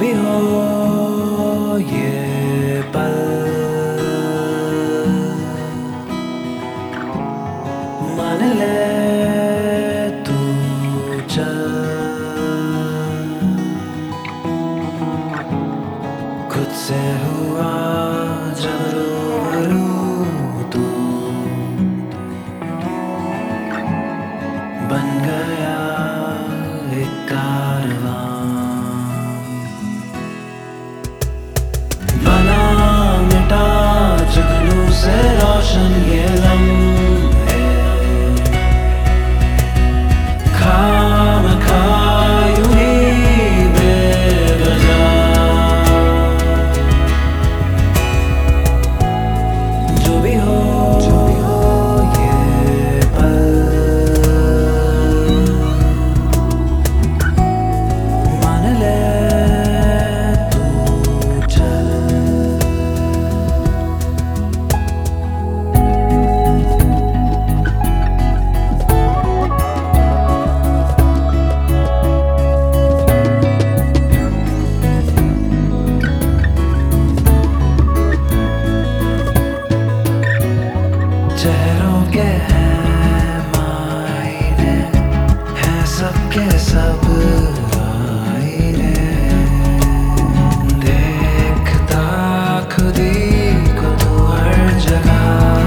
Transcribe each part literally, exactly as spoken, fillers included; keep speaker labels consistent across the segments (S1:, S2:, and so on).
S1: भी हो ये पल, मान ले तू चल, खुद से हुआ जब रूबरू तू, बन गया एक कारवां, बना मिटा जुगनू से रोशन ये लम्हे, खामखा यूं ही बेवजह, जो भी हो जो भी हो ये पल, मान ले तू चल। चेहरों के हैं मायने, हैं सबके सब आईने, देखता खुदी को तू हर जगह,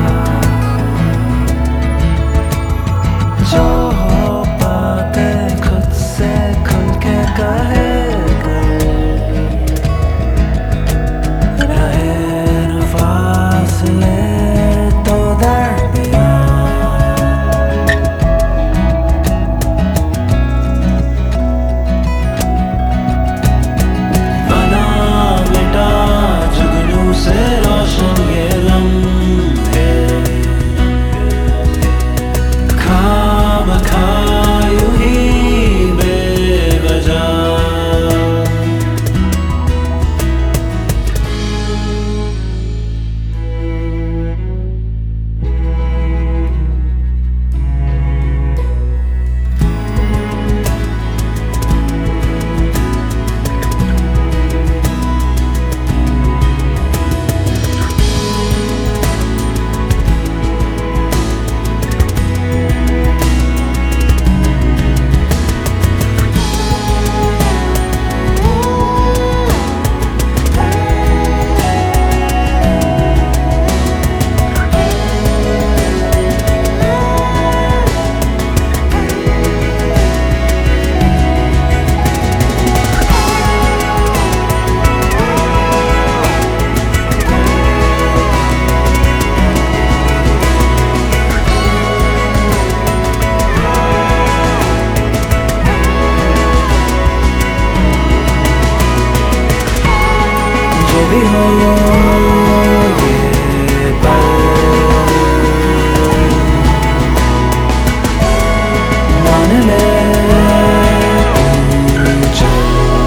S1: जो हो पाते खुद से खुल के कहे कर, रहे न फासले तो दरमियां, बना मिटा जुगनू से रोशन ये लम्हे, खामखा यूं ही बेवजह, जो भी हो ये पल, मान ले तू चल।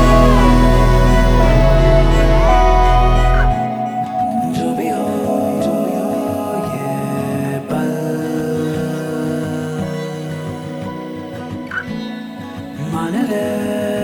S1: जो भी हो जो भी हो ये पल, मान ले